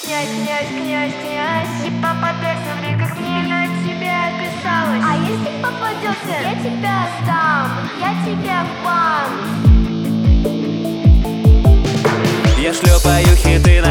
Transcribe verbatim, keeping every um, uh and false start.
Князь, князь, князь, князь, и попадется мне, как мне на тебя писалось. А если попадется, я тебя сдам, я тебя в бан. Я шлепаю хиты